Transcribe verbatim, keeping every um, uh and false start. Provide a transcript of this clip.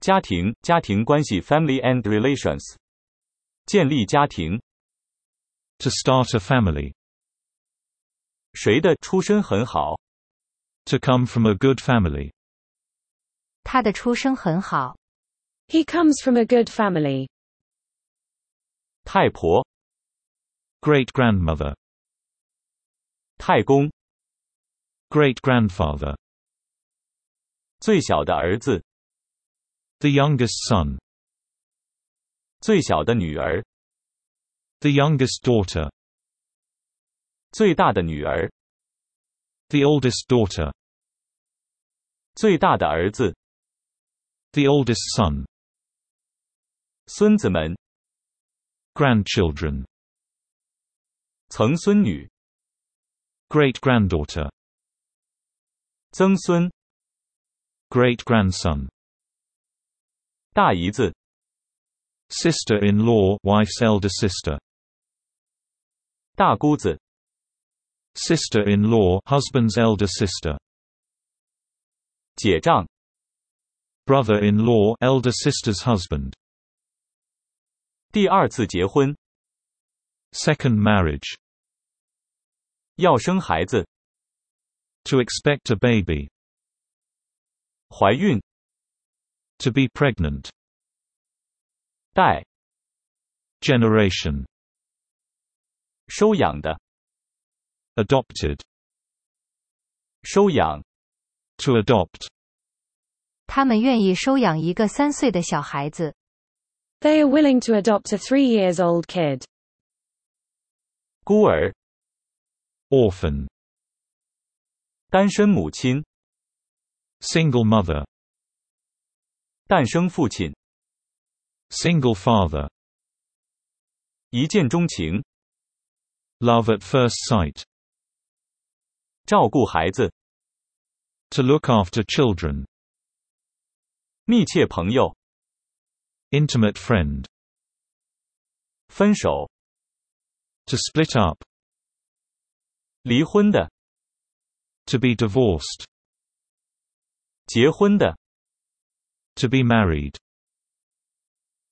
家庭，家庭关系 family and relations。建立家庭。 To start a family. 谁的出身很好。 To come from a good family. 他的出生很好。 He comes from a good family. 太婆。 Great-grandmother. 太公。 Great-grandfather. 最小的儿子。 The youngest son. 最小的女儿。 The youngest daughter. 最大的女儿。 The oldest daughter. 最大的儿子。 The oldest son. 孙子们。 Grandchildren. 曾孙女。 Great-granddaughter. 曾孙。 Great-grandson. 大姨子。 Sister-in-law, wife's elder sister. 大姑子。 Sister-in-law, husband's elder sister. 姐丈。 Brother-in-law, elder sister's husband. 第二次结婚。 Second marriage. 要生孩子。 To expect a baby. 怀孕。 To be pregnant. 代。 Generation. 收养的。 Adopted. 收养。 To adopt. 他们愿意收养一个三岁的小孩子。 They are willing to adopt a three years old kid. 孤儿。 Orphan. 单身母亲。 Single mother. 诞生父亲。 Single father. 一见钟情。 Love at first sight. 照顾孩子。 To look after children. 密切朋友。 Intimate friend. 分手。 To split up. 离婚的。 To be divorced. 结婚的。 To be married.